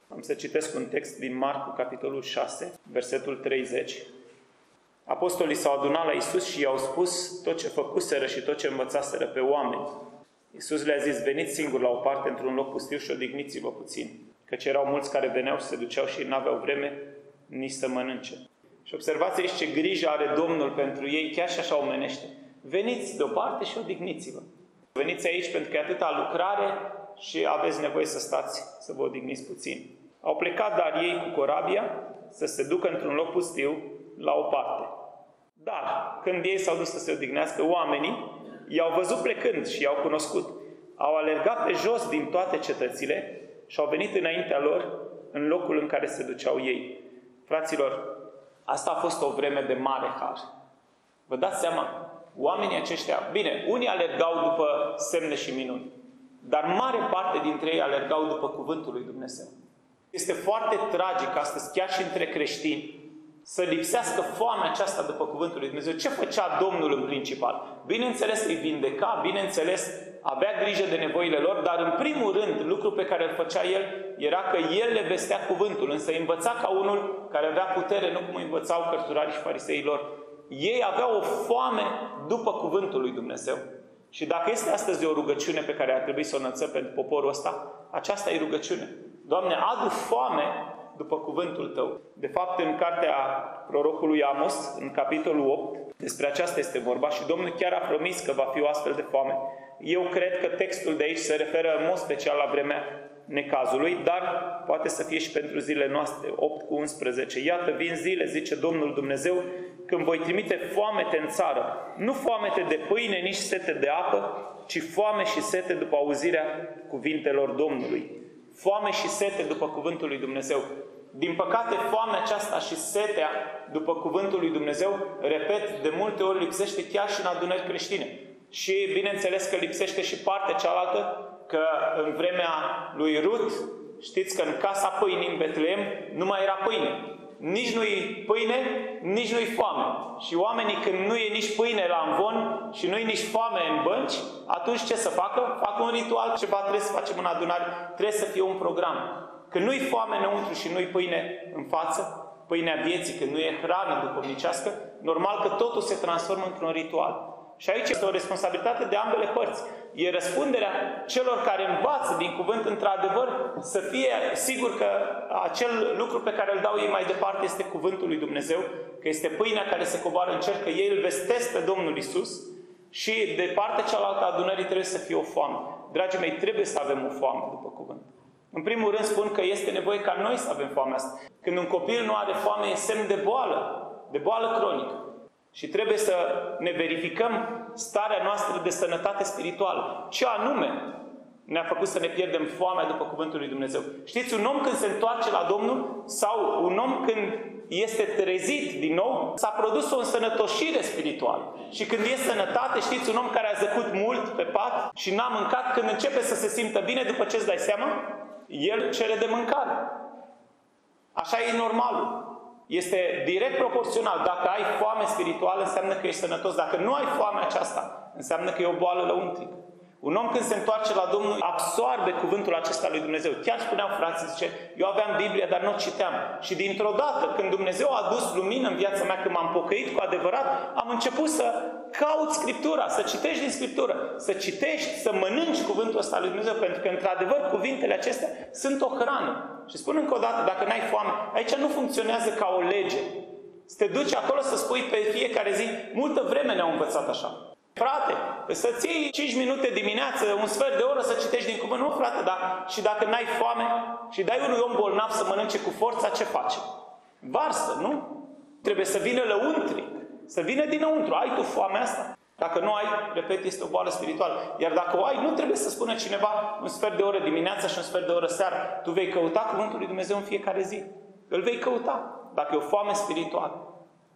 Am să citesc un text din Marcu, capitolul 6, versetul 30. Apostolii s-au adunat la Iisus și i-au spus tot ce făcuseră și tot ce învățaseră pe oameni. Iisus le-a zis: veniți singuri la o parte într-un loc pustiu și odihniți-vă puțin, căci erau mulți care veneau și se duceau și n-aveau vreme nici să mănânce. Și observați aici ce grijă are Domnul pentru ei, chiar și așa omenește. Veniți deoparte și odihniți-vă. Veniți aici pentru că e atâta lucrare și aveți nevoie să stați, să vă odihniți puțin. Au plecat dar ei cu corabia să se ducă într-un loc pustiu la o parte. Dar când ei s-au dus să se odihnească, oamenii i-au văzut plecând și i-au cunoscut. Au alergat pe jos din toate cetățile și au venit înaintea lor în locul în care se duceau ei. Fraților, asta a fost o vreme de mare har. Vă dați seama? Oamenii aceștia, bine, unii alergau după semne și minuni, dar mare parte dintre ei alergau după cuvântul lui Dumnezeu. Este foarte tragic astăzi, chiar și între creștini, să lipsească foamea aceasta după cuvântul lui Dumnezeu. Ce făcea Domnul în principal? Bineînțeles, îi vindeca, bineînțeles, avea grijă de nevoile lor, dar în primul rând, lucrul pe care îl făcea El era că El le vestea cuvântul, însă îi învăța ca unul care avea putere, nu cum învățau cărturarii și fariseii lor. Ei aveau o foame după cuvântul lui Dumnezeu. Și dacă este astăzi o rugăciune pe care ar trebui să o înălțăm pentru poporul ăsta, aceasta e rugăciune. Doamne, adu foame după cuvântul Tău. De fapt, în cartea prorocului Amos, în capitolul 8, despre aceasta este vorba și Domnul chiar a promis că va fi o astfel de foame. Eu cred că textul de aici se referă în mod special la vremea necazului, dar poate să fie și pentru zilele noastre, 8:11. Iată, vin zile, zice Domnul Dumnezeu, când voi trimite foamete în țară. Nu foamete de pâine, nici sete de apă, ci foame și sete după auzirea cuvintelor Domnului. Foame și sete după cuvântul lui Dumnezeu. Din păcate, foamea aceasta și setea după cuvântul lui Dumnezeu, repet, de multe ori lipsește chiar și în adunări creștine. Și bineînțeles că lipsește și partea cealaltă, că în vremea lui Rut, știți că în casa pâinii în Betleem nu mai era pâine. Nici nu-i pâine, nici nu-i foame. Și oamenii, când nu e nici pâine la amvon și nu-i nici foame în bănci, atunci ce să facă? Fac un ritual, ceva trebuie să facem în adunare, trebuie să fie un program. Când nu-i foame înăuntru și nu-i pâine în față, pâinea vieții, când nu e hrană duhovnicească, normal că totul se transformă într-un ritual. Și aici este o responsabilitate de ambele părți. E răspunderea celor care învață din cuvânt într-adevăr să fie sigur că acel lucru pe care îl dau ei mai departe este cuvântul lui Dumnezeu, că este pâinea care se coboară în cer, că ei îl vestesc pe Domnul Iisus și de partea cealaltă a adunării trebuie să fie o foame. Dragii mei, trebuie să avem o foame după cuvânt. În primul rând spun că este nevoie ca noi să avem foamea asta. Când un copil nu are foame, e semn de boală cronică. Și trebuie să ne verificăm starea noastră de sănătate spirituală. Ce anume ne-a făcut să ne pierdem foamea după cuvântul lui Dumnezeu? Știți, un om când se întoarce la Domnul sau un om când este trezit din nou, s-a produs o însănătoșire spirituală. Și când e sănătate, știți, un om care a zăcut mult pe pat și n-a mâncat, când începe să se simtă bine, după ce îți dai seama, el cere de mâncare. Așa e normalul. Este direct proporțional. Dacă ai foame spirituală, înseamnă că ești sănătos. Dacă nu ai foame aceasta, înseamnă că e o boală lăuntrică. Un om când se întoarce la Domnul, absorbe cuvântul acesta lui Dumnezeu. Chiar spuneau frații, zice, eu aveam Biblia, dar nu o citeam. Și dintr-o dată, când Dumnezeu a adus lumină în viața mea, când m-am pocăit cu adevărat, am început să caut Scriptura, să citești din Scriptură, să citești, să mănânci cuvântul ăsta lui Dumnezeu, pentru că, într-adevăr, cuvintele acestea sunt o hrană. Și spun încă o dată, dacă n-ai foame, aici nu funcționează ca o lege. Să te duci acolo să spui pe fiecare zi, multă vreme ne-au învățat așa. Frate, să-ți iei 5 minute dimineață, un sfert de oră să citești din cuvânt. Nu, frate, dar și dacă n-ai foame și dai unui om bolnav să mănânce cu forța, ce face? Varsă, nu? Trebuie să vină lăuntric, să vină dinăuntru. Ai tu foamea asta? Dacă nu ai, repet, este o boală spirituală. Iar dacă o ai, nu trebuie să spună cineva un sfert de oră dimineața și un sfert de oră seara. Tu vei căuta cuvântul lui Dumnezeu în fiecare zi. Îl vei căuta, dacă e o foame spirituală.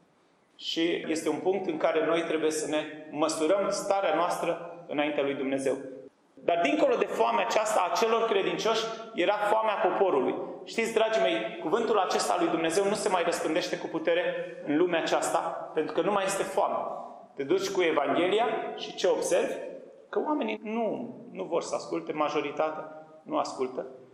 Și este un punct în care noi trebuie să ne măsurăm starea noastră înaintea lui Dumnezeu. Dar dincolo de foamea aceasta a celor credincioși, era foamea poporului. Știți, dragii mei, cuvântul acesta al lui Dumnezeu nu se mai răspândește cu putere în lumea aceasta, pentru că nu mai este foame. Te duci cu Evanghelia și ce observi? Că oamenii nu vor să asculte, majoritatea nu ascultă.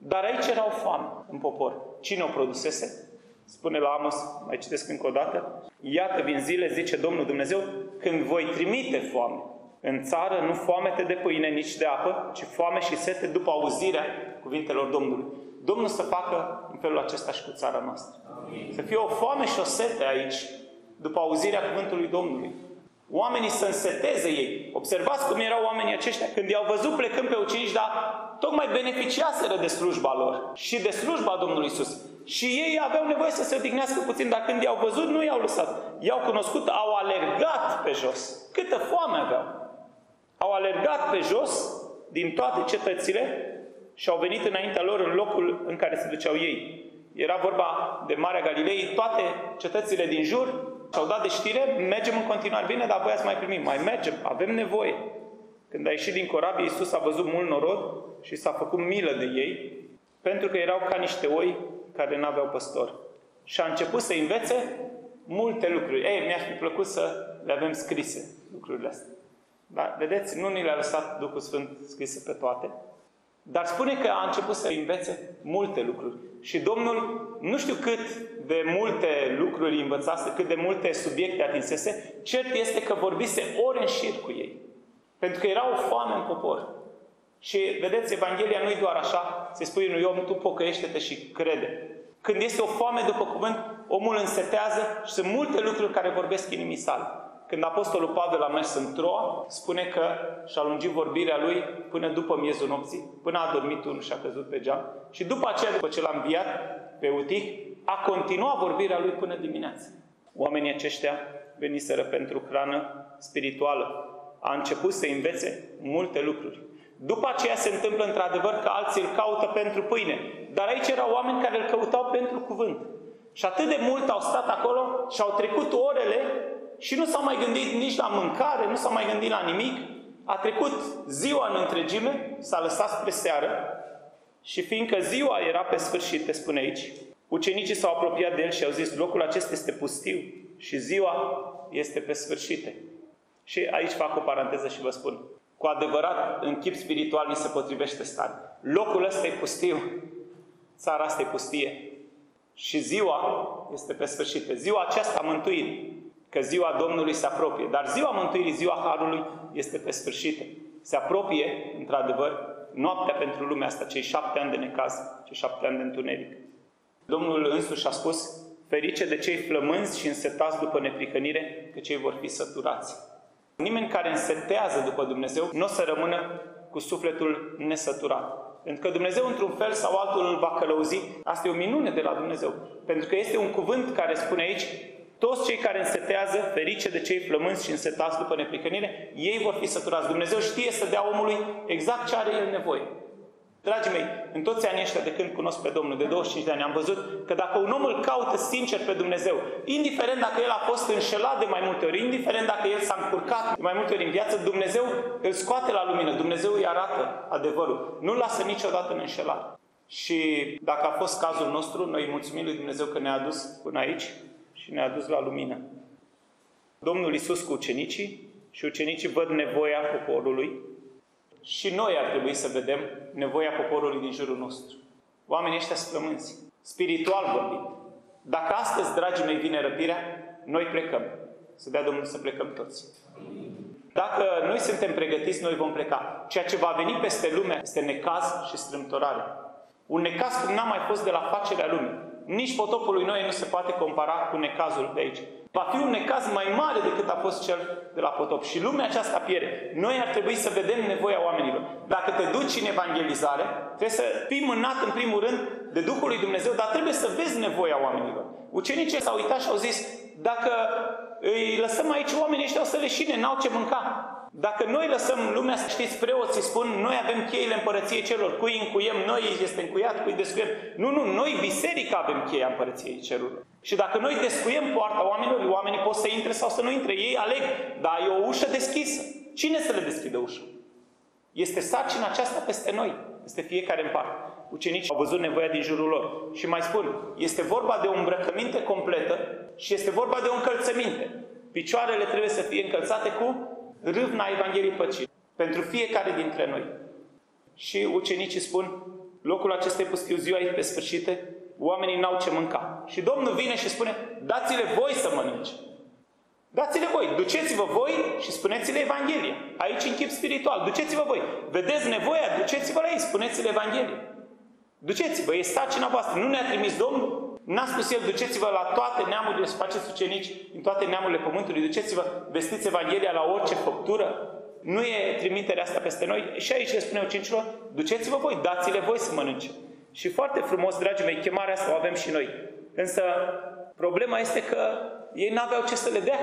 Dar aici era o foame în popor. Cine o produsese? Spune la Amos, mai citesc încă o dată, iată vin zile, zice Domnul Dumnezeu, când voi trimite foame în țară, nu foamete de pâine, nici de apă, ci foame și sete după auzirea cuvintelor Domnului. Domnul să facă în felul acesta și cu țara noastră. Amin. Să fie o foame și o sete aici, după auzirea cuvântului Domnului. Oamenii să înseteze ei. Observați cum erau oamenii aceștia când i-au văzut plecând pe ucenici, dar tocmai beneficiaseră de slujba lor și de slujba Domnului Iisus. Și ei aveau nevoie să se odihnească puțin, dar când i-au văzut, nu i-au lăsat. I-au cunoscut, au alergat pe jos. Câtă foame aveau! Au alergat pe jos din toate cetățile și au venit înaintea lor în locul în care se duceau ei. Era vorba de Marea Galilei, toate cetățile din jur și-au dat de știre, mergem în continuare, bine, dar voi ați mai primit, mai mergem, avem nevoie. Când a ieșit din corabie, Iisus a văzut mult norod și s-a făcut milă de ei, pentru că erau ca niște oi care n-aveau păstor. Și a început să învețe multe lucruri. Mi-ar fi plăcut să le avem scrise, lucrurile astea. Dar, vedeți, nu ni le-a lăsat Duhul Sfânt scrise pe toate, dar spune că a început să învețe multe lucruri. Și Domnul, nu știu cât de multe lucruri învățase, cât de multe subiecte atinsese, cert este că vorbise ore în șir cu ei. Pentru că era o foame în popor. Și, vedeți, Evanghelia nu-i doar așa, se spune unui om, tu pocăiește-te și crede. Când este o foame după cuvânt, omul însetează și sunt multe lucruri care vorbesc inimii sale. Când Apostolul Pavel a mers în Troa, spune că și-a lungit vorbirea lui până după miezul nopții, până a dormit unul și a căzut pe geam. Și după aceea, după ce l-a înviat pe Utih, a continuat vorbirea lui până dimineață. Oamenii aceștia veniseră pentru hrană spirituală. A început să învețe multe lucruri. După aceea se întâmplă într-adevăr că alții îl caută pentru pâine. Dar aici erau oameni care îl căutau pentru cuvânt. Și atât de mult au stat acolo și au trecut orele și nu s-au mai gândit nici la mâncare, nu s-au mai gândit la nimic. A trecut ziua în întregime, s-a lăsat spre seară și fiindcă ziua era pe sfârșit, te spune aici, ucenicii s-au apropiat de el și au zis, locul acesta este pustiu și ziua este pe sfârșite. Și aici fac o paranteză și vă spun, cu adevărat, în chip spiritual mi se potrivește starea. Locul ăsta e pustiu, țara asta e pustie și ziua este pe sfârșit. Ziua aceasta a mântuirii, că ziua Domnului se apropie. Dar ziua mântuirii, ziua Harului, este pe sfârșit. Se apropie, într-adevăr, noaptea pentru lumea asta, cei 7 ani de necaz, cei 7 ani de întuneric. Domnul însuși a spus, ferice de cei flămânzi și însetați după neprihănire, că cei vor fi săturați. Nimeni care însetează după Dumnezeu nu o să rămână cu sufletul nesăturat. Pentru că Dumnezeu, într-un fel sau altul, îl va călăuzi. Asta e o minune de la Dumnezeu. Pentru că este un cuvânt care spune aici, toți cei care însetează, ferice de cei flămânzi și însetați după neprihănire, ei vor fi săturați. Dumnezeu știe să dea omului exact ce are el nevoie. Dragii mei, în toți anii ăștia de când cunosc pe Domnul, de 25 de ani, am văzut că dacă un om îl caută sincer pe Dumnezeu, indiferent dacă el a fost înșelat de mai multe ori, indiferent dacă el s-a încurcat de mai multe ori în viață, Dumnezeu îl scoate la lumină, Dumnezeu îi arată adevărul. Nu-l lasă niciodată în înșelare. Și dacă a fost cazul nostru, noi mulțumim lui Dumnezeu că ne-a adus până aici și ne-a adus la lumină. Domnul Iisus cu ucenicii și ucenicii văd nevoia poporului și noi ar trebui să vedem nevoia poporului din jurul nostru. Oamenii ăștia sunt flămânzi, spiritual vorbind. Dacă astăzi, dragii mei, vine răpirea, noi plecăm. Să dea Domnul să plecăm toți. Dacă noi suntem pregătiți, noi vom pleca. Ceea ce va veni peste lume este necaz și strâmtorare. Un necaz cum n-a mai fost de la facerea lumii. Nici potopul lui Noe nu se poate compara cu necazul de aici. Va fi un necaz mai mare decât a fost cel de la potop. Și lumea aceasta pierde. Noi ar trebui să vedem nevoia oamenilor. Dacă te duci în evangelizare, trebuie să fii mânat în primul rând de Duhul lui Dumnezeu, dar trebuie să vezi nevoia oamenilor. Ucenicii s-au uitat și au zis, dacă îi lăsăm aici, oamenii ăștia o să leșine, n-au ce mânca. Dacă noi lăsăm lumea, știți, preoții spun, noi avem cheile împărăției celor, cui încuiem, noi este încuiat, cui descuiem. Nu, noi, biserica, avem cheia împărăției cerurilor. Și dacă noi descuiem poarta oamenilor, oamenii pot să intre sau să nu intre, ei aleg, dar e o ușă deschisă. Cine să le deschidă ușa? Este sarcina aceasta peste noi, peste fiecare în parte. Ucenicii au văzut nevoia din jurul lor. Și mai spun, este vorba de o îmbrăcăminte completă și este vorba de o încălțăminte. Picioarele trebuie să fie încălțate cu râvna Evangheliei Păcii. Pentru fiecare dintre noi. Și ucenicii spun, locul acestei pustiu, ziua e pe sfârșit, oamenii n-au ce mânca. Și Domnul vine și spune, dați-le voi să mănânce. Dați-le voi, duceți-vă voi și spuneți-le Evanghelia. Aici în chip spiritual, duceți-vă voi. Vedeți nevoia, duceți-vă la ei, spuneți-le Evanghelia. Duceți-vă, e sarcina voastră. Nu ne-a trimis Domnul? N-a spus El, duceți-vă la toate neamurile, să faceți ucenici în toate neamurile pământului. Duceți-vă, vestiți Evanghelia la orice făptură. Nu e trimiterea asta peste noi. Și aici le spune ucenicilor, duceți-vă voi, dați-le voi să mănânce. Și foarte frumos, dragii mei, chemarea asta o avem și noi. Însă problema este că ei n-aveau ce să le dea.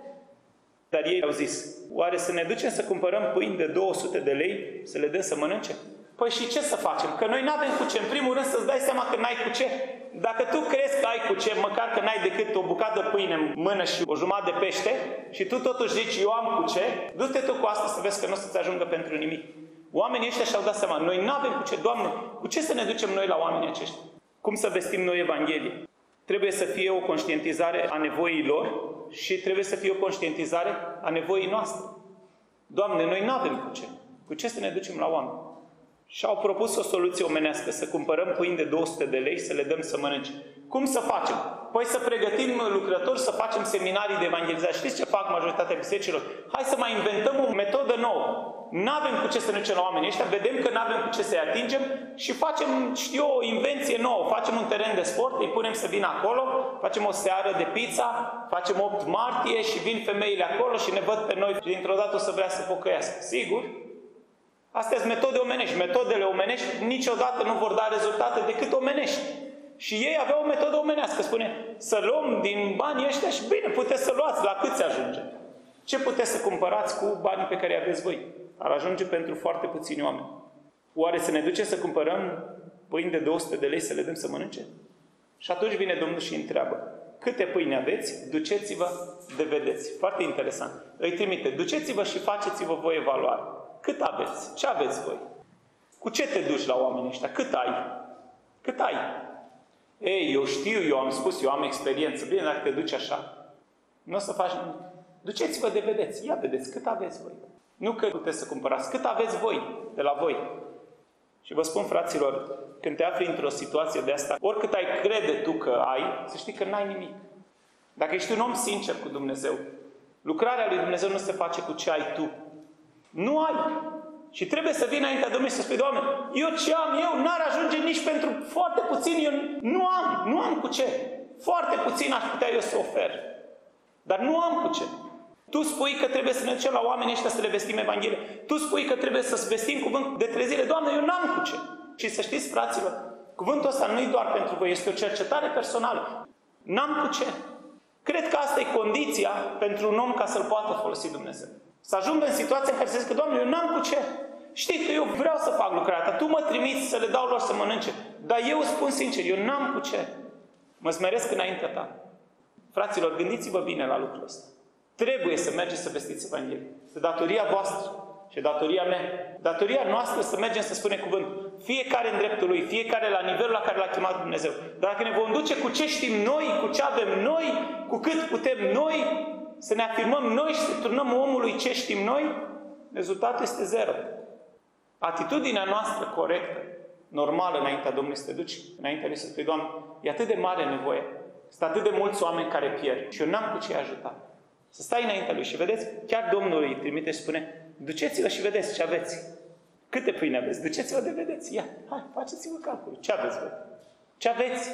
Dar ei au zis, oare să ne ducem să cumpărăm pâini de 200 de lei, să le dăm să mănânce? Păi și ce să facem? Că noi n-avem cu ce. În primul rând să-ți dai seama că n-ai cu ce. Dacă tu crezi că ai cu ce, măcar că n-ai decât o bucată de pâine în mână și o jumătate de pește, și tu totuși zici, eu am cu ce, du-te tu cu asta să vezi că nu o să-ți ajungă pentru nimic. Oamenii ăștia și-au dat seama, noi n-avem cu ce, Doamne, cu ce să ne ducem noi la oamenii aceștia? Cum să vestim noi Evanghelie? Trebuie să fie o conștientizare a nevoii lor și trebuie să fie o conștientizare a nevoii noastre. Doamne, noi n-avem cu ce. Cu ce să ne ducem la oameni? Și au propus o soluție omenească, să cumpărăm pâini de 200 de lei, să le dăm să mănânce. Cum să facem? Păi să pregătim lucrători, să facem seminarii de evangelizare. Știți ce fac majoritatea bisericilor? Hai să mai inventăm o metodă nouă. N-avem cu ce să ne ducem la oamenii ăștia, vedem că n-avem cu ce să-i atingem și facem, știu eu, o invenție nouă. Facem un teren de sport, îi punem să vină acolo, facem o seară de pizza, facem 8 martie și vin femeile acolo și ne văd pe noi și dintr-o dată o să vrea să pocăiască. Sigur? Astea sunt metode omenești. Metodele omenești niciodată nu vor da rezultate decât omenești. Și ei aveau o metodă omenească. Spune, să luăm din banii ăștia și bine, puteți să luați. La cât se ajunge? Ce puteți să cumpărați cu banii pe care îi aveți voi? Ar ajunge pentru foarte puțini oameni. Oare să ne ducem să cumpărăm pâini de 200 de lei să le dăm să mănânce? Și atunci vine Domnul și îi întreabă, câte pâini aveți? Duceți-vă de vedeți. Foarte interesant. Îi trimite, duceți-vă și faceți-vă voi evaluare. Cât aveți? Ce aveți voi? Cu ce te duci la oamenii ăștia? Cât ai? Cât ai? Ei, eu știu, eu am spus, eu am experiență. Bine, dacă te duci așa, nu o să faci nimic. Duceți-vă de vedeți. Ia vedeți, cât aveți voi? Nu că puteți să cumpărați. Cât aveți voi de la voi? Și vă spun, fraților, când te afli într-o situație de asta, oricât ai crede tu că ai, să știi că n-ai nimic. Dacă ești un om sincer cu Dumnezeu, lucrarea lui Dumnezeu nu se face cu ce ai tu. Nu ai. Și trebuie să vii înaintea Domnului și să spui, Doamne, eu ce am eu n-ar ajunge nici pentru foarte puțin, eu nu am cu ce. Foarte puțin aș putea eu să ofer. Dar nu am cu ce. Tu spui că trebuie să ne ducem la oamenii ăștia să le vestim Evanghelia. Tu spui că trebuie să vestim cuvânt de trezire. Doamne, eu n-am cu ce. Și să știți, fraților, cuvântul ăsta nu e doar pentru voi, este o cercetare personală. N-am cu ce. Cred că asta e condiția pentru un om ca să-l poată folosi Dumnezeu. Să ajungă în situația în care să zică, Doamne, eu n-am cu ce. Știi că eu vreau să fac lucrarea ta, tu mă trimiți să le dau lor să mănânce. Dar eu spun sincer, eu n-am cu ce. Mă smeresc înaintea ta. Fraților, gândiți-vă bine la lucrul ăsta. Trebuie să mergeți să vestiți Evanghelia. Este datoria voastră și datoria mea. Datoria noastră să mergem să spunem cuvântul. Fiecare în dreptul lui, fiecare la nivelul la care l-a chemat Dumnezeu. Dar dacă ne vom duce cu ce știm noi, cu ce avem noi, cu cât putem noi, să ne afirmăm noi și să turnăm omului ce știm noi, rezultatul este zero. Atitudinea noastră corectă, normală înaintea Domnului să te duci, înaintea lui să spui, Doamne, e atât de mare nevoie. Sunt atât de mulți oameni care pierd și eu n-am cu ce ajuta. Să stai înaintea lui și vedeți, chiar Domnul îi trimite și spune, duceți-vă și vedeți ce aveți. Câte pâine aveți? Duceți-vă de vedeți. Ia, hai, faceți-vă calculul. Ce aveți voi? Ce aveți?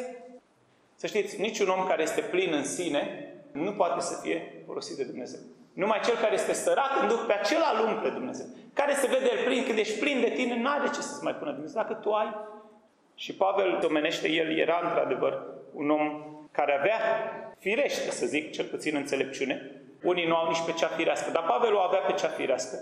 Să știți, niciun om care este plin în sine nu poate să fie folosit de Dumnezeu. Numai cel care este sărac în Duh, pe acela îl umple Dumnezeu. Care se vede el plin, când ești plin de tine, n-are ce să-ți mai pună Dumnezeu. Dacă tu ai. Și Pavel omenește, el era într-adevăr un om care avea firește, să zic, cel puțin înțelepciune. Unii nu au nici pe cea firească, dar Pavel o avea pe cea firească.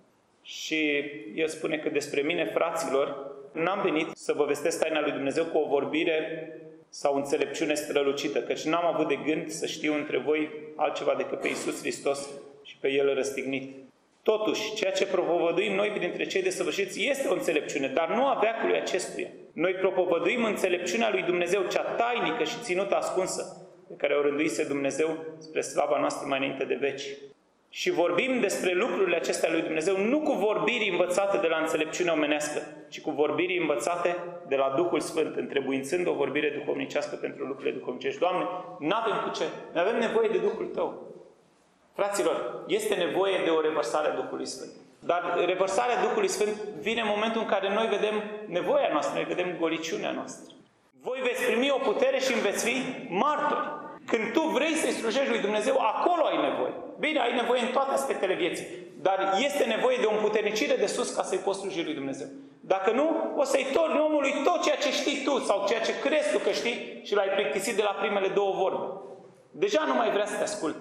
Și el spune că despre mine, fraților, n-am venit să vă vestesc taina lui Dumnezeu cu o vorbire sau înțelepciune strălucită, căci n-am avut de gând să știu între voi altceva decât pe Iisus Hristos și pe El răstignit. Totuși, ceea ce propovăduim noi printre cei desăvârșiți este o înțelepciune, dar nu a veacului acestuia. Noi propovăduim înțelepciunea lui Dumnezeu, cea tainică și ținută ascunsă, pe care o rânduise Dumnezeu spre slava noastră mai înainte de veci. Și vorbim despre lucrurile acestea lui Dumnezeu nu cu vorbiri învățate de la înțelepciunea omenească, ci cu vorbiri învățate de la Duhul Sfânt, întrebuințând o vorbire duhovnicească pentru lucrurile duhovnicești. Doamne, n-avem cu ce. Noi avem nevoie de Duhul Tău. Fraților, este nevoie de o revărsare a Duhului Sfânt. Dar revărsarea Duhului Sfânt vine în momentul în care noi vedem nevoia noastră, noi vedem goliciunea noastră. Voi veți primi o putere și îmi veți fi martori. Când tu vrei să-i slujești lui Dumnezeu, acolo ai nevoie. Bine, ai nevoie în toate aspectele vieții. Dar este nevoie de o împuternicire de sus ca să-i poți sluji lui Dumnezeu. Dacă nu, o să-i torni omului tot ceea ce știi tu sau ceea ce crezi tu că știi și l-ai plictisit de la primele două vorbe. Deja nu mai vrea să te asculte.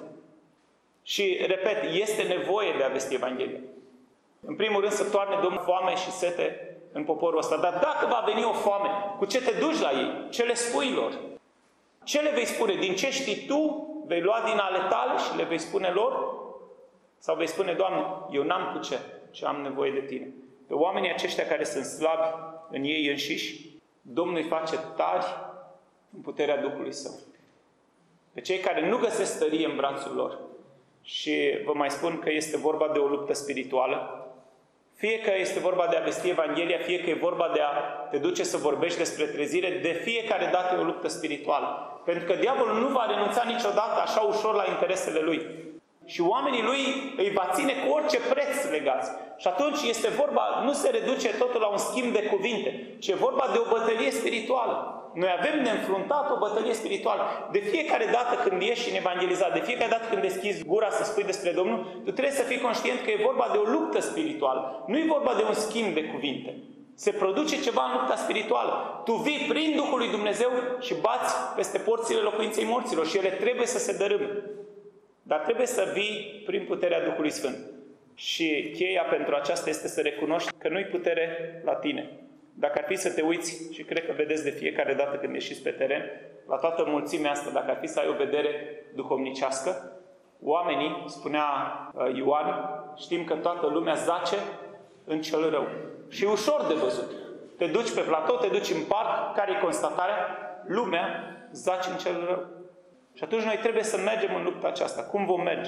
Și, repet, este nevoie de a vesti Evanghelia. În primul rând să toarne Domnul foame și sete în poporul ăsta. Dar dacă va veni o foame, cu ce te duci la ei? Ce le spui lor? Ce le vei spune? Din ce știi tu? Vei lua din ale tale și le vei spune lor? Sau vei spune, Doamne, eu n-am cu ce și am nevoie de Tine. Pe oamenii aceștia care sunt slabi în ei înșiși, Domnul îi face tari în puterea Duhului Său. Pe cei care nu găsesc tărie în brațul lor. Și vă mai spun că este vorba de o luptă spirituală. Fie că este vorba de a vesti Evanghelia, fie că e vorba de a te duce să vorbești despre trezire, de fiecare dată e o luptă spirituală. Pentru că diavolul nu va renunța niciodată așa ușor la interesele lui. Și oamenii lui îi va ține cu orice preț legați. Și atunci este vorba, nu se reduce totul la un schimb de cuvinte, ci e vorba de o bătălie spirituală. Noi avem de înfruntat o bătălie spirituală. De fiecare dată când ieși în evangelizat, de fiecare dată când deschizi gura să spui despre Domnul, tu trebuie să fii conștient că e vorba de o luptă spirituală. Nu e vorba de un schimb de cuvinte. Se produce ceva în lupta spirituală. Tu vii prin Duhul lui Dumnezeu și bați peste porțile locuinței morților și ele trebuie să se dărâme. Dar trebuie să vii prin puterea Duhului Sfânt. Și cheia pentru aceasta este să recunoști că nu-i putere la tine. Dacă ar fi să te uiți, și cred că vedeți de fiecare dată când ieșiți pe teren, la toată mulțimea asta, dacă ar fi să ai o vedere duhovnicească, oamenii, spunea Ioan, știm că toată lumea zace în cel rău. Și e ușor de văzut. Te duci pe platou, te duci în parc, care e constatarea? Lumea zace în cel rău. Și atunci noi trebuie să mergem în lupta aceasta. Cum vom merge?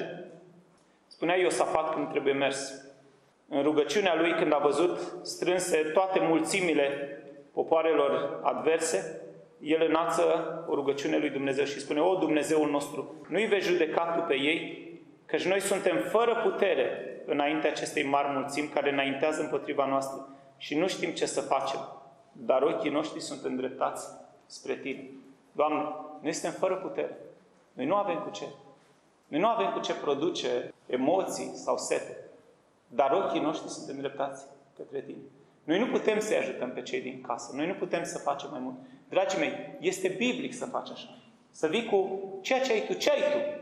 Spunea Iosafat când trebuie mers. În rugăciunea lui, când a văzut strânse toate mulțimile popoarelor adverse, el înalță o rugăciune lui Dumnezeu și spune: O, Dumnezeul nostru, nu-i vei judeca tu pe ei, căci noi suntem fără putere înaintea acestei mari mulțimi care înaintează împotriva noastră și nu știm ce să facem, dar ochii noștri sunt îndreptați spre Tine. Doamne, noi suntem fără putere. Noi nu avem cu ce. Noi nu avem cu ce produce emoții sau sete. Dar ochii noștri sunt îndreptați către Tine. Noi nu putem să-i ajutăm pe cei din casă. Noi nu putem să facem mai mult. Dragii mei, este biblic să faci așa. Să vii cu ceea ce ai tu. Ce ai tu?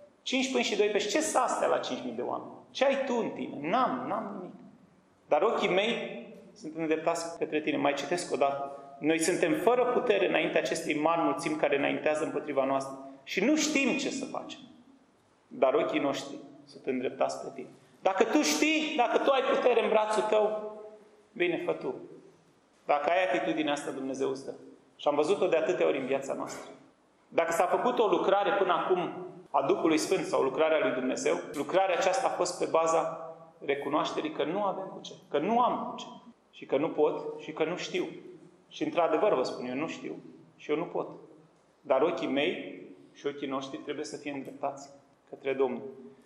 5 pâini și 2 pești. Ce s-a astea la 5.000 de oameni? Ce ai tu în tine? N-am nimic. Dar ochii mei sunt îndreptați către Tine. Mai citesc o dată. Noi suntem fără putere înaintea acestei mari mulțimi care înaintează împotriva noastră. Și nu știm ce să facem. Dar ochii noștri sunt îndreptați spre Tine. Dacă tu știi, dacă tu ai putere în brațul tău, bine, fă tu. Dacă ai atitudinea asta, Dumnezeu îți dă. Și am văzut-o de atâtea ori în viața noastră. Dacă s-a făcut o lucrare până acum a Duhului Sfânt sau lucrarea lui Dumnezeu, lucrarea aceasta a fost pe baza recunoașterii că nu avem cu ce, că nu am cu ce, și că nu pot și că nu știu. Și într-adevăr vă spun, eu nu știu și eu nu pot. Dar ochii mei și ochii noștri trebuie să fie îndreptați către Domnul.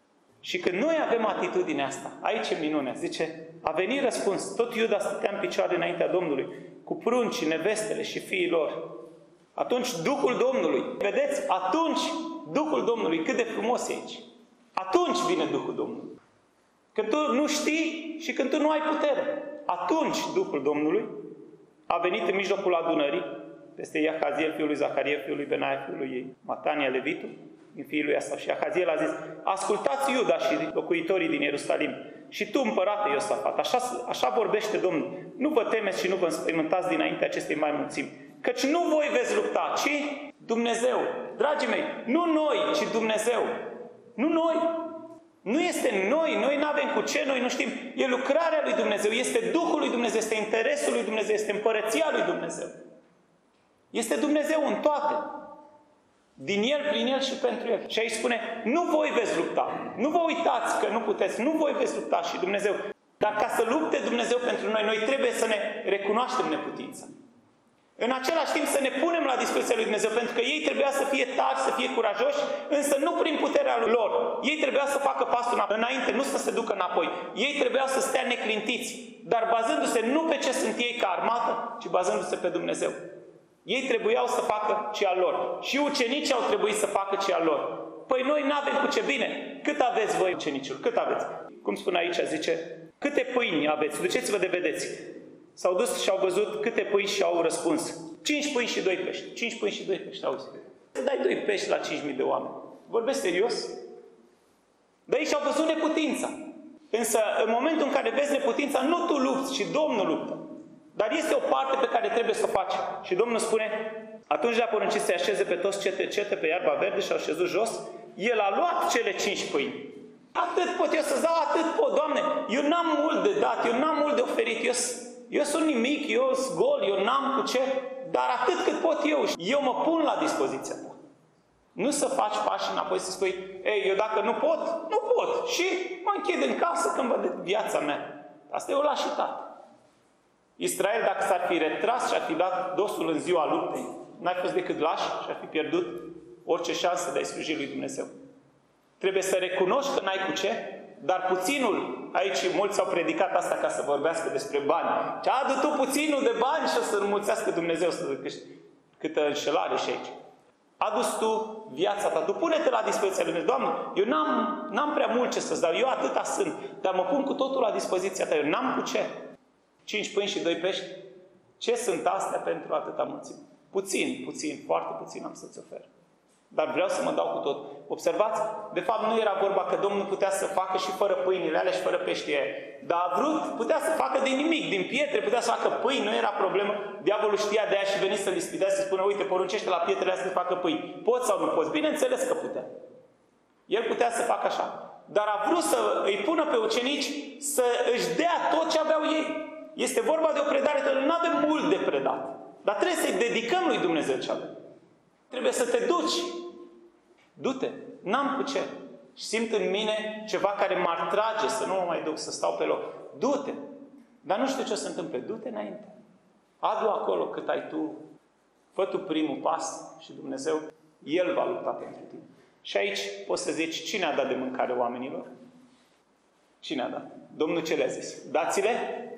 Și când noi avem atitudinea asta, aici e minunea, zice, a venit răspuns, tot Iuda stătea în picioare înaintea Domnului, cu pruncii, nevestele și fiii lor. Atunci Duhul Domnului, vedeți, atunci Duhul Domnului, cât de frumos e aici. Atunci vine Duhul Domnului. Când tu nu știi și când tu nu ai putere, atunci Duhul Domnului a venit în mijlocul adunării, peste Iahaziel, fiul lui Zaharie, fiul lui Benaia, fiul lui Matania, levitul, din fiul lui Asaf. Și Iahaziel a zis: ascultați Iuda și locuitorii din Ierusalim, și tu, împărate Iosafat, așa vorbește Domnul, nu vă temeți și nu vă înspăimântați dinaintea acestei mari mulțimi, căci nu voi veți lupta, ci Dumnezeu. Dragii mei, nu noi, ci Dumnezeu. Nu noi. Nu este noi nu avem cu ce, noi nu știm. E lucrarea lui Dumnezeu, este Duhul lui Dumnezeu, este interesul lui Dumnezeu, este împărăția lui Dumnezeu. Este Dumnezeu în toate. Din El, prin El și pentru El. Și aici spune, nu voi veți lupta. Nu vă uitați că nu puteți, nu voi veți lupta și Dumnezeu. Dar ca să lupte Dumnezeu pentru noi, noi trebuie să ne recunoaștem neputința. În același timp să ne punem la dispoziția lui Dumnezeu, pentru că ei trebuia să fie tari, să fie curajoși, însă nu prin puterea lor. Ei trebuia să facă pasul înainte, nu să se ducă înapoi. Ei trebuia să stea neclintiți, dar bazându-se nu pe ce sunt ei ca armată, ci bazându-se pe Dumnezeu. Ei trebuiau să facă ce al lor. Și ucenicii au trebuit să facă ce al lor. Păi noi n-avem cu ce bine. Cât aveți voi, ucenicilor? Cât aveți? Cum spune aici, zice, câte pâini aveți? Duceți-vă de vedeți. S-au dus și au văzut câte pâini și au răspuns. 5 pâini și 2 pești. 5 pâini și 2 pești, auzi. Să dai 2 pești la 5.000 de oameni. Vorbești serios? Dar ei și-au văzut neputința. Însă, în momentul în care vezi neputința, nu tu lupți, ci Domnul luptă. Dar este o parte pe care trebuie să o faci. Și Domnul spune, atunci le-a poruncit să-i așeze pe toți cete pe iarba verde și au șezut jos. El a luat cele 5 pâini. Atât pot eu să-ți dau, atât pot, Doamne. Eu n-am mult de dat, eu n-am mult de oferit. Eu sunt nimic, eu sunt gol, eu n-am cu ce. Dar atât cât pot eu. Eu mă pun la dispoziția ta. Nu să faci pași înapoi să spui, ei, eu dacă nu pot, nu pot. Și mă închid în casă când văd viața mea. Asta e o lașitate. Israel, dacă s-ar fi retras și ar fi dat dosul în ziua luptei, n-ai fost decât lași și ar fi pierdut orice șansă de a-i sluji lui Dumnezeu. Trebuie să recunoști că n-ai cu ce, dar puținul, aici mulți s-au predicat asta ca să vorbească despre bani. Ce adu tu puținul de bani și o să înmulțească Dumnezeu, să câști câtă înșelare și aici. Adu-ți tu viața ta, tu pune-te la dispoziția lui Dumnezeu. Doamne, eu n-am prea mult ce să-ți dau, eu atâta sunt, dar mă pun cu totul la dispoziția ta, eu n-am cu ce. 5 pâini și 2 pești? Ce sunt astea pentru atâta mulțime? Puțin, foarte puțin am să-ți ofer. Dar vreau să mă dau cu tot. Observați? De fapt nu era vorba că Domnul putea să facă și fără pâinile alea și fără peștii aia. Dar a vrut, putea să facă din nimic, din pietre, putea să facă pâini, nu era problemă. Diavolul știa de aia și veni să-l ispidea, să spună, uite, poruncește la pietrele astea să facă pâini. Poți sau nu poți? Bineînțeles că putea. El putea să facă așa. Dar a vrut să îi pună pe ucenici să își dea tot ce aveau ei. Este vorba de o predare, că nu avem mult de predat. Dar trebuie să-i dedicăm lui Dumnezeu ce avem. Trebuie să te duci. Du-te. N-am cu ce. Și simt în mine ceva care m-ar trage să nu mă mai duc, să stau pe loc. Du-te. Dar nu știu ce o să întâmple. Du-te înainte. Adu acolo cât ai tu. Fă tu primul pas și Dumnezeu, El va lupta pentru tine. Și aici poți să zici, cine a dat de mâncare oamenilor? Cine a dat? Domnul ce le-a zis? Dați-le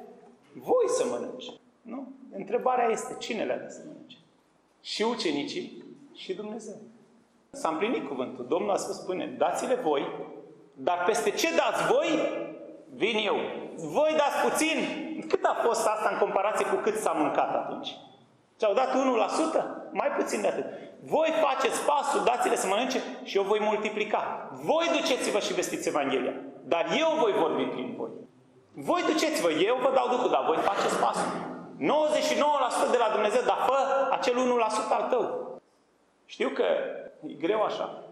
voi să mănânci. Nu? Întrebarea este, cine le-a dat să mănânce? Și ucenicii și Dumnezeu. S-a împlinit cuvântul. Domnul a spus, spune, dați-le voi, dar peste ce dați voi, vin eu. Voi dați puțin. Cât a fost asta în comparație cu cât s-a mâncat atunci? Ți-au dat 1%? Mai puțin de atât. Voi faceți pasul, dați-le să mănânce și eu voi multiplica. Voi duceți-vă și vestiți Evanghelia. Dar eu voi vorbi prin voi. Voi duceți-vă, eu vă dau Duhul, dar voi faceți pasul. 99% de la Dumnezeu, dar fă acel 1% al tău. Știu că e greu așa.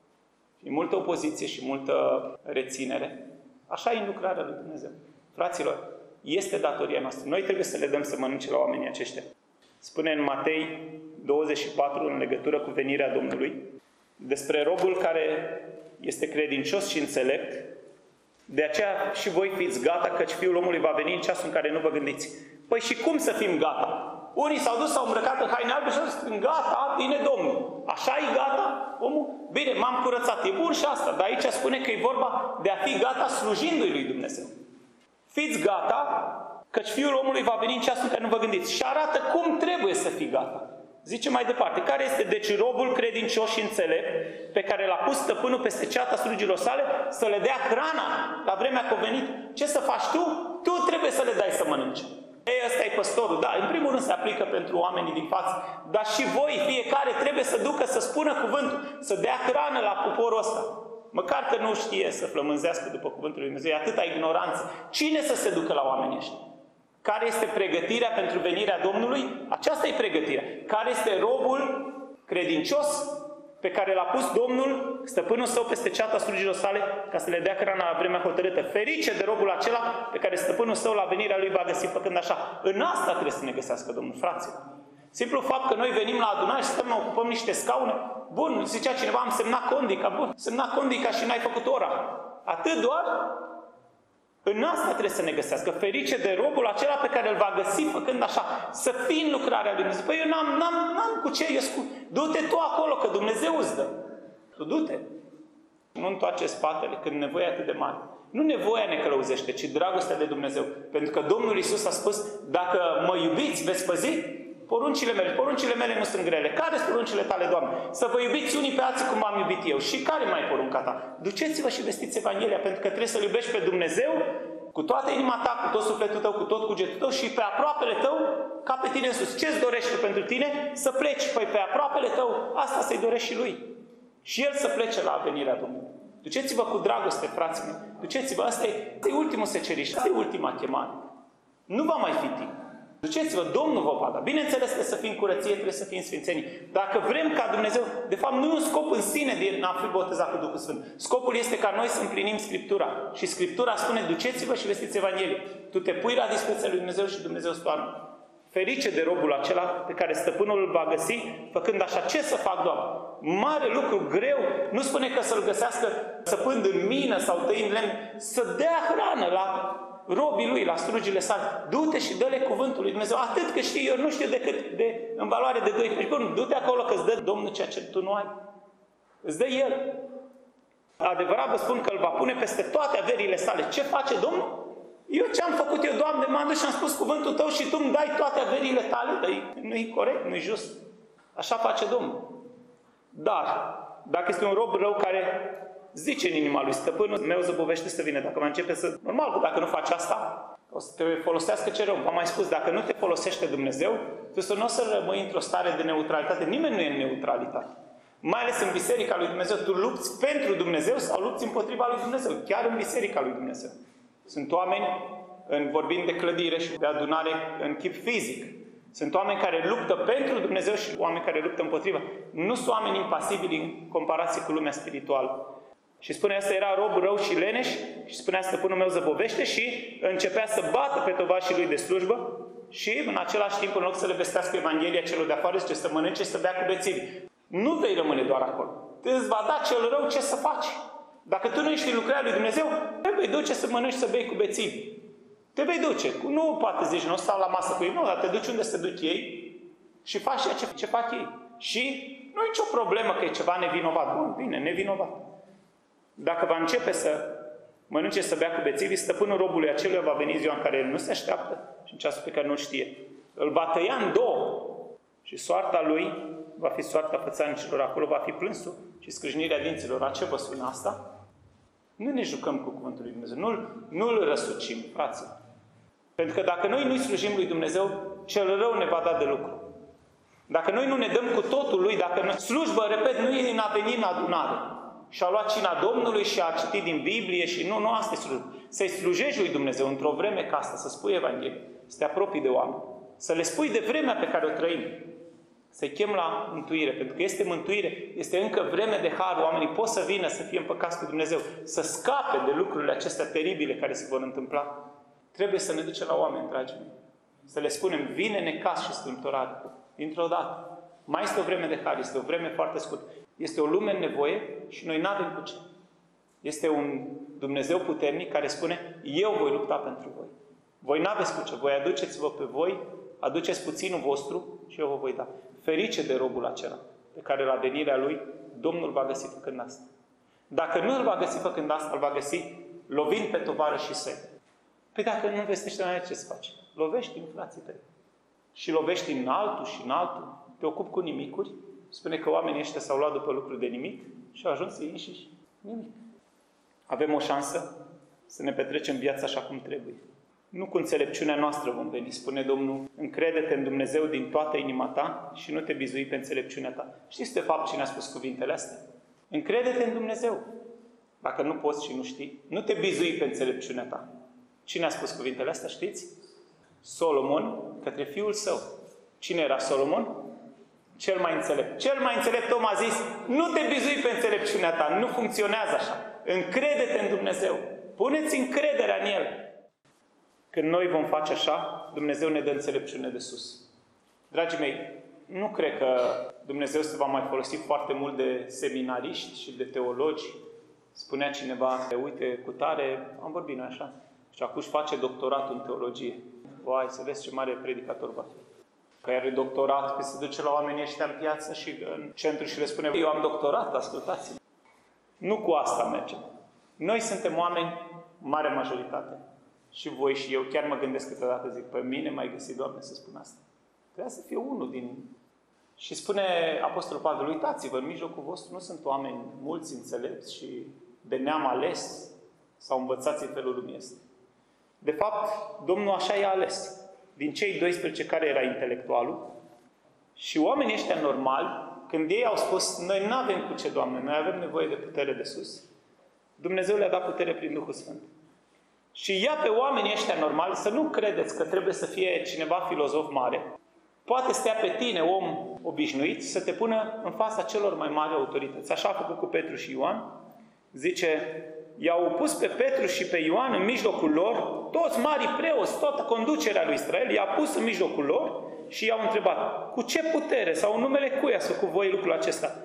E multă opoziție și multă reținere. Așa e în lucrarea lui Dumnezeu. Fraților, este datoria noastră. Noi trebuie să le dăm să mănânce la oamenii aceștia. Spune în Matei 24, în legătură cu venirea Domnului, despre robul care este credincios și înțelept. De aceea și voi fiți gata, căci Fiul omului va veni în ceasul în care nu vă gândiți. Păi și cum să fim gata? Unii s-au dus, s-au îmbrăcat în haine albe și au zis, gata, vine Domnul. Așa e gata? Omul? Bine, m-am curățat. E bun și asta, dar aici spune că e vorba de a fi gata slujindu-i lui Dumnezeu. Fiți gata, căci Fiul omului va veni în ceasul în care nu vă gândiți. Și arată cum trebuie să fii gata. Zice mai departe, care este deci robul credincios și înțelept pe care l-a pus stăpânul peste ceata slugilor sale să le dea hrana la vremea convenită? Ce să faci tu? Tu trebuie să le dai să mănânce. Ei, ăsta e păstorul, da, în primul rând se aplică pentru oamenii din față, dar și voi, fiecare trebuie să ducă, să spună cuvântul, să dea hrană la poporul ăsta. Măcar că nu știe să flămânzească după cuvântul lui Dumnezeu, e atâta ignoranță. Cine să se ducă la oamenii ăștia? Care este pregătirea pentru venirea Domnului? Aceasta e pregătirea. Care este robul credincios pe care l-a pus Domnul, stăpânul său, peste ceata slujilor sale, ca să le dea hrana la vremea hotărâtă. Ferice de robul acela pe care stăpânul său la venirea lui va găsi făcând așa. În asta trebuie să ne găsească Domnul, fraților. Simplu fapt că noi venim la adunare și stăm, ne ocupăm niște scaune. Bun, zicea cineva, am semnat condica. Bun, semnat condica și n-ai făcut ora. Atât doar? În asta trebuie să ne găsească. Ferice de robul acela pe care îl va găsi făcând așa. Să fii în lucrarea lui Dumnezeu. Păi eu n-am cu ce. Du-te tu acolo, că Dumnezeu îți dă. Tu du-te. Nu întoarce spatele când nevoia e atât de mare. Nu nevoia ne călăuzește, ci dragostea de Dumnezeu. Pentru că Domnul Iisus a spus, dacă mă iubiți, veți păzi poruncile mele. Poruncile mele nu sunt grele. Care sunt poruncile tale, Doamne? Să vă iubiți unii pe alții cum v-am iubit eu. Și care mai e porunca ta? Duceți-vă și vestiți Evanghelia, pentru că trebuie să-L iubești pe Dumnezeu cu toată inima ta, cu tot sufletul tău, cu tot cugetul tău și pe aproapele tău ca pe tine însuți. Ce-ți dorești tu pentru tine? Să pleci. Păi pe aproapele tău, asta să-i dorești și lui. Și el să plece la venirea Domnului. Duceți-vă cu dragoste, frații mei. Duceți-vă, asta e ultimul seceriș, asta e ultima chemare. Nu va mai fi timp. Duceți-vă, Domnul vă va da. Bineînțeles, trebuie să fim în curăție, trebuie să fim în sfințenie. Dacă vrem ca Dumnezeu, de fapt nu e un scop în sine de a fi botezat cu Duhul Sfânt. Scopul este ca noi să împlinim Scriptura. Și Scriptura spune, duceți-vă și vestiți Evanghelie. Tu te pui la dispoziția lui Dumnezeu și Dumnezeu îți toarnă. Ferice de robul acela pe care stăpânul îl va găsi, făcând așa. Ce să fac, Doamne? Mare lucru, greu. Nu spune că să-l găsească săpând în mină sau tăind lemn. Să dea hrană la robii lui, la slugile sale. Du-te și dă-le cuvântul lui Dumnezeu. Atât că știi, eu nu știu decât în valoare de 12. Bun, du-te acolo că îți dă Domnul ceea ce tu nu ai. Îți dă El. Adevărat vă spun că îl va pune peste toate averile sale. Ce face Domnul? Eu ce-am făcut eu, Doamne, m-am dus și am spus cuvântul Tău și Tu îmi dai toate averile Tale? Dar nu-i corect, nu-i just. Așa face Domnul. Dar, dacă este un rob rău care zice în inima lui, stăpânul meu zăbovește să vină, dacă mai începe să... Normal că dacă nu faci asta, o să te folosească ce rău. V-am mai spus, dacă nu te folosește Dumnezeu, tu să nu o să rămâi într-o stare de neutralitate. Nimeni nu e în neutralitate. Mai ales în Biserica lui Dumnezeu. Tu lupți pentru Dumnezeu sau lupți împotriva lui Dumnezeu. Chiar în Biserica lui Dumnezeu. Sunt oameni, vorbind de clădire și de adunare în chip fizic, sunt oameni care luptă pentru Dumnezeu și oameni care luptă împotriva. Nu sunt oameni impasibili în comparație cu lumea spirituală. Și spune, asta era rob rău și leneș și spunea, stăpânul meu zăbovește și începea să bată pe tovarășii lui de slujbă și în același timp, în loc să le vestească Evanghelia celor de afară, zice să mănânce și să bea cu bețivi. Nu vei rămâne doar acolo. Îți va da cel rău ce să faci. Dacă tu nu ești în lucrarea lui Dumnezeu, te vei duce să mănânci, să bei cu bețivi. Te vei duce. Nu poate zici, nu stau la masă cu ei. Nu, dar te duci unde se duc ei și faci ce fac ei. Și nu e nicio problemă că e ceva nevinovat. Bun, bine, nevinovat. Dacă va începe să mănânce, să bea cu bețivii, stăpânul robului acelui va veni ziua în care el nu se așteaptă și în ceasul pe care nu știe. Îl va tăia în două și soarta lui va fi soarta fățarnicilor. Acolo va fi plânsul și scrâșnirea dinților. La ce vă sună asta? Nu ne jucăm cu cuvântul lui Dumnezeu. Nu-l răsucim, frații. Pentru că dacă noi nu-i slujim lui Dumnezeu, cel rău ne va da de lucru. Dacă noi nu ne dăm cu totul lui, dacă slujbă, repet, nu e în a veni în adunare și a luat cina Domnului și a citit din Biblie și nu asta e slujbă. Să-i slujești lui Dumnezeu într-o vreme ca asta, să spui Evanghelie, să te apropii de oameni, să le spui de vremea pe care o trăim, să-i chem la mântuire, pentru că este mântuire, este încă vreme de har, oamenii pot să vină să fie împăcați cu Dumnezeu, să scape de lucrurile acestea teribile care se vor întâmpla. Trebuie să ne ducem la oameni, dragii mei. Să le spunem, vine necaz și strâmtorare. Dintr-o dată. Mai este o vreme de har, este o vreme foarte scurtă. Este o lume în nevoie și noi n-avem cu ce. Este un Dumnezeu puternic care spune, eu voi lupta pentru voi. Voi n-aveți cu ce, voi aduceți-vă pe voi, aduceți puținul vostru și eu vă voi da. Ferice de robul acela, pe care la venirea lui Domnul va găsi făcând asta. Dacă nu îl va găsi făcând asta, îl va găsi lovind pe tovarășii săi. Păi dacă nu vestește la aia, ce să faci? Lovești în frații tăi. Și lovești în altul și în altul. Te ocupi cu nimicuri. Spune că oamenii ăștia s-au luat după lucruri de nimic și au ajuns ei înșiși nimic. Avem o șansă să ne petrecem viața așa cum trebuie. Nu cu înțelepciunea noastră vom veni, spune Domnul, încrede-te în Dumnezeu din toată inima ta și nu te bizui pe înțelepciunea ta. Știți de fapt cine a spus cuvintele astea? Încrede-te în Dumnezeu. Dacă nu poți și nu știi, nu te bizui pe înțelepciunea ta. Cine a spus cuvintele astea, știți? Solomon către fiul său. Cine era Solomon? Cel mai înțelept. Cel mai înțelept om a zis, nu te bizui pe înțelepciunea ta, nu funcționează așa. Încrede-te în Dumnezeu. Puneți încrederea în El. Când noi vom face așa, Dumnezeu ne dă înțelepciune de sus. Dragii mei, Nu cred că Dumnezeu se va mai folosi foarte mult de seminariști și de teologi. Spunea cineva, uite, cu tare, am vorbit noi așa, și acum își face doctoratul în teologie. Vai, să vezi ce mare predicator va fi. Că are doctorat, că se duce la oamenii ăștia în piață și în centru și le spune, eu am doctorat, ascultați-mă. Nu cu asta mergem. Noi suntem oameni, mare majoritate. Și voi și eu, chiar mă gândesc câteodată, zic, pe mine m-ai găsit, Doamne, să spun asta. Trebuia să fie unul din... Și spune Apostolul Pavel, uitați-vă, în mijlocul vostru nu sunt oameni mulți înțelepți și de neam ales sau învățați în felul lumii este. De fapt, Domnul așa i-a ales. Din cei 12 care era intelectualul și oamenii ăștia normali, când ei au spus, noi nu avem cu ce, Doamne, noi avem nevoie de putere de sus, Dumnezeu le-a dat putere prin Duhul Sfânt. Și ia pe oamenii ăștia normali, să nu credeți că trebuie să fie cineva filozof mare. Poate să stea pe tine, om obișnuit, să te pună în fața celor mai mari autorități. Așa a făcut cu Petru și Ioan. Zice, i-au pus pe Petru și pe Ioan în mijlocul lor, toți marii preoți, toată conducerea lui Israel, i-a pus în mijlocul lor și i-au întrebat, cu ce putere sau în numele cui ați făcut voi lucrul acesta?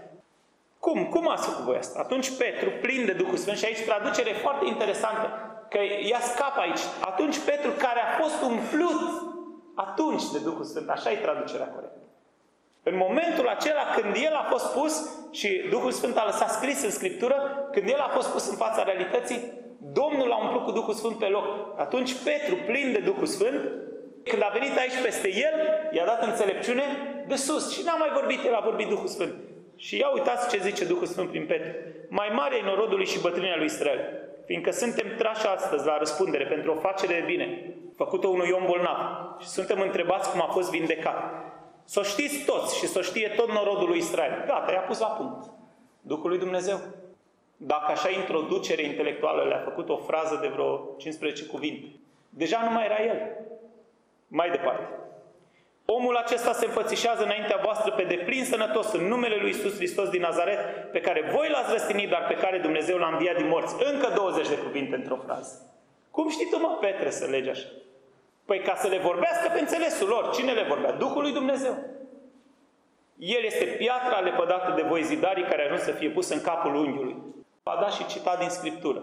Cum ați făcut voi asta? Atunci Petru, plin de Duhul Sfânt, și aici traducere foarte interesantă, că ea scapă aici. Atunci Petru, care a fost umplut atunci de Duhul Sfânt, așa e traducerea corectă. În momentul acela când el a fost pus și Duhul Sfânt a lăsat scris în Scriptură, când el a fost pus în fața realității, Domnul l-a umplut cu Duhul Sfânt pe loc. Atunci Petru, plin de Duhul Sfânt, când a venit aici peste el, i-a dat înțelepciune de sus. Și n-a mai vorbit, el a vorbit Duhul Sfânt. Și ia uitați ce zice Duhul Sfânt prin Petru. Mai mare e norodului și bătrânia lui Israel, fiindcă suntem trași astăzi la răspundere pentru o facere de bine, făcută unui om bolnav. Și suntem întrebați cum a fost vindecat. Să o știți toți și să o știe tot norodul lui Israel. Gata, i-a pus la punct. Duhul lui Dumnezeu. Dacă așa introducere intelectuală le-a făcut o frază de vreo 15 cuvinte, deja nu mai era el. Mai departe. Omul acesta se înfățișează înaintea voastră pe deplin sănătos în numele lui Iisus Hristos din Nazaret, pe care voi l-ați răstignit, dar pe care Dumnezeu l-a înviat din morți. Încă 20 de cuvinte într-o frază. Cum știi tu, mă, Petre, să legi așa? Păi ca să le vorbească pe înțelesul lor. Cine le vorbea? Duhul lui Dumnezeu. El este piatra lepădată de voi, zidarii, care a ajuns să fie pus în capul unghiului. A dat și citat din Scriptură.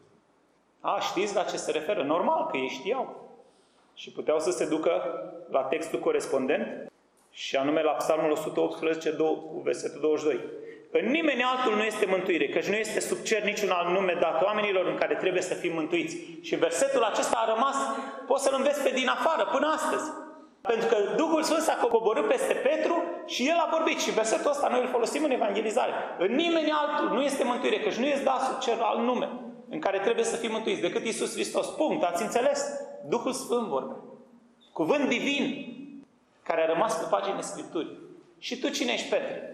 Știți la ce se referă? Normal că ei știau. Și puteau să se ducă la textul corespondent, și anume la Psalmul 118, cu versetul 22. În nimeni altul nu este mântuire, căci nu este sub cer niciun alt nume dat oamenilor în care trebuie să fim mântuiți. Și versetul acesta a rămas, poți să-l înveți pe din afară, până astăzi. Pentru că Duhul Sfânt s-a coborât peste Petru și el a vorbit. Și versetul ăsta noi îl folosim în evangelizare. În nimeni altul nu este mântuire, căci nu este dat sub cer alt nume în care trebuie să fim mântuiți, decât Iisus Hristos. Punct. Ați înțeles? Duhul Sfânt vorbe. Cuvânt divin care a rămas pe paginile Scripturii. Și tu cine ești, Petre?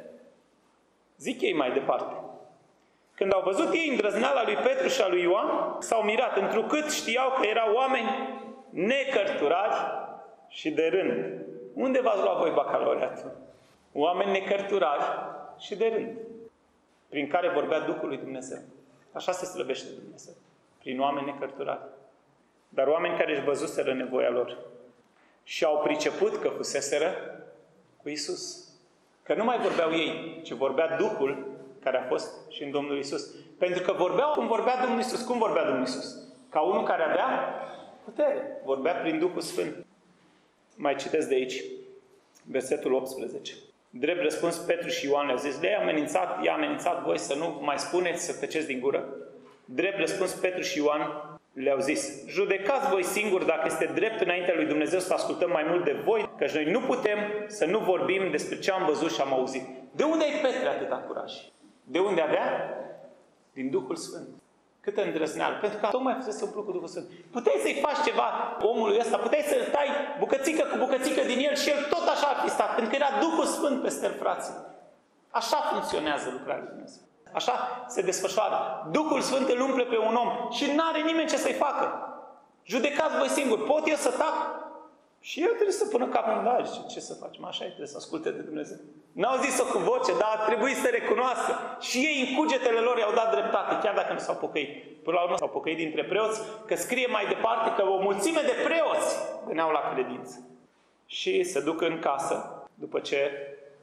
Zic ei mai departe. Când au văzut ei îndrăzneala lui Petru și a lui Ioan, s-au mirat, întrucât știau că erau oameni necărturari și de rând. Unde v-ați luat voi bacalaureatul? Oameni necărturari și de rând. Prin care vorbea Duhul lui Dumnezeu. Așa se slăvește Dumnezeu. Prin oameni necărturari. Dar oameni care își văzuseră nevoia lor. Și au priceput că fuseseră cu Iisus. Că nu mai vorbeau ei, ci vorbea Duhul care a fost și în Domnul Iisus. Pentru că vorbeau cum vorbea Domnul Iisus. Cum vorbea Domnul Iisus? Ca unul care avea putere. Vorbea prin Duhul Sfânt. Mai citesc de aici. Versetul 18. Drept răspuns, Petru și Ioan le-au zis, i-a amenințat voi să nu mai spuneți, să tăceți din gură? Drept răspuns, Petru și Ioan le-au zis, judecați voi singuri dacă este drept înaintea lui Dumnezeu să ascultăm mai mult de voi, căci noi nu putem să nu vorbim despre ce am văzut și am auzit. De unde ai, Petre, atâta curaj? De unde avea? Din Duhul Sfânt. Câtă îndrăzneală. Pentru că tocmai fusese umplut cu Duhul Sfânt. Puteai să-i faci ceva omului ăsta, puteai să-l tai bucățică cu bucățică din el și el tot așa ar fi stat. Pentru că era Duhul Sfânt peste el, frații. Așa funcționează lucrarea lui Dumnezeu. Așa se desfășoară. Duhul Sfânt îl umple pe un om și n-are nimeni ce să-i facă. Judecați voi singuri. Pot eu să tac? Și el trebuie să pună capul în dar. Ce să facem? Așa e, trebuie să asculte de Dumnezeu. N-au zis-o cu voce, dar a trebuit să recunoască. Și ei în cugetele lor i-au dat dreptate, chiar dacă nu s-au pocăit. Până la urmă s-au pocăit dintre preoți, că scrie mai departe că o mulțime de preoți veneau la credință. Și se duc în casă, după ce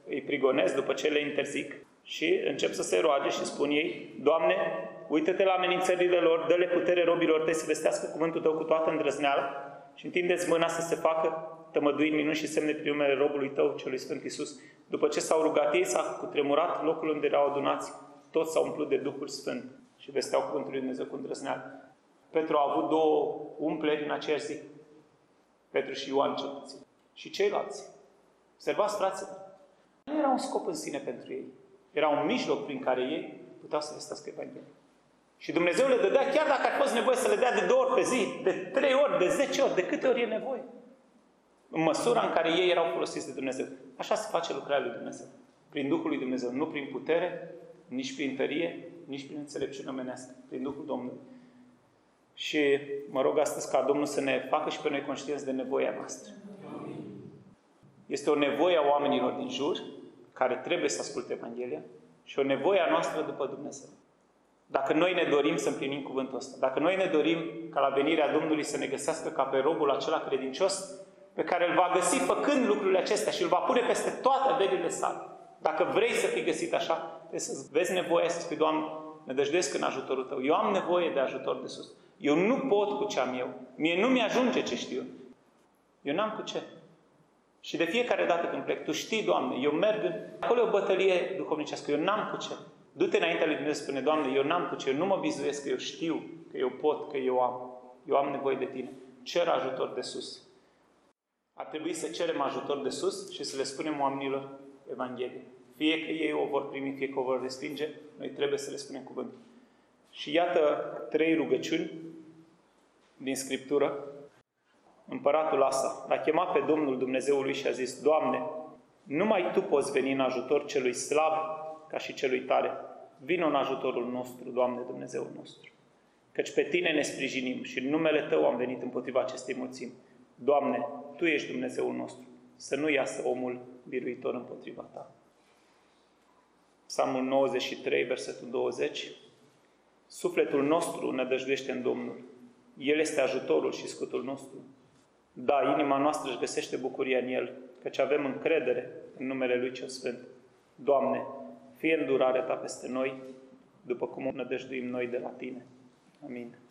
îi prigonesc după ce le interzic și încep să se roage și spun ei: Doamne, uită-te la amenințările lor, dă-le putere robilor tăi să vestească cuvântul tău cu toată îndrăzneala și întindeți mâna să se facă tămăduiri, minuni și semne prin numele robului tău, celui Sfânt Iisus. După ce s-au rugat ei, s-a cutremurat locul unde erau adunați. Toți s-au umplut de Duhul Sfânt și vesteau cuvântul lui Dumnezeu cu îndrăzneală. Petru a avut 2 umpleri în aceeași zi. Petru și Ioan cel puțin. Și ceilalți. Observați, fraților, nu era un scop în sine pentru ei. Era un mijloc prin care ei puteau să vestească Evanghelia. Și Dumnezeu le dădea, chiar dacă ar fost nevoie să le dea de 2 ori pe zi, de 3 ori, de 10 ori, de câte ori e nevoie. În măsura în care ei erau folosiți de Dumnezeu. Așa se face lucrarea lui Dumnezeu. Prin Duhul lui Dumnezeu. Nu prin putere, nici prin tărie, nici prin înțelepciune omenească. Prin Duhul Domnului. Și mă rog astăzi ca Domnul să ne facă și pe noi conștienți de nevoia noastră. Este o nevoie a oamenilor din jur, care trebuie să asculte Evanghelia, și o nevoie a noastră după Dumnezeu. Dacă noi ne dorim să împlinim cuvântul ăsta, dacă noi ne dorim ca la venirea Domnului să ne găsească ca pe robul acela credincios, pe care îl va găsi făcând lucrurile acestea și îl va pune peste toate averile sale. Dacă vrei să fii găsit așa, trebuie să vezi nevoia să spui: Doamne, nădăjduiesc în ajutorul Tău. Eu am nevoie de ajutor de sus. Eu nu pot cu ce am eu. Mie nu mi-ajunge ce știu. Eu n-am cu ce. Și de fiecare dată când plec, Tu știi, Doamne, eu merg acolo e o bătălie duhovnicească. Eu n-am cu ce. Du-te înaintea lui Dumnezeu, spune: Doamne, eu n-am cu ce. Eu nu mă bizuiesc că eu știu, că eu pot, că eu am. Eu am nevoie de Tine. Cer ajutor de sus. Ar trebui să cerem ajutor de sus și să le spunem oamenilor Evanghelie. Fie că ei o vor primi, fie că o vor respinge, noi trebuie să le spunem cuvântul. Și iată 3 rugăciuni din Scriptură. Împăratul Asa l-a chemat pe Domnul Dumnezeului și a zis: Doamne, numai Tu poți veni în ajutor celui slab ca și celui tare. Vino în ajutorul nostru, Doamne Dumnezeul nostru. Căci pe Tine ne sprijinim și în numele Tău am venit împotriva acestei mulțimi. Doamne, Tu ești Dumnezeul nostru. Să nu iasă omul biruitor împotriva Ta. Psalmul 93, versetul 20. Sufletul nostru nădăjduiește în Domnul. El este ajutorul și scutul nostru. Da, inima noastră își găsește bucuria în El, căci avem încredere în numele Lui cel Sfânt. Doamne, fie îndurarea Ta peste noi, după cum o nădăjduim noi de la Tine. Amin.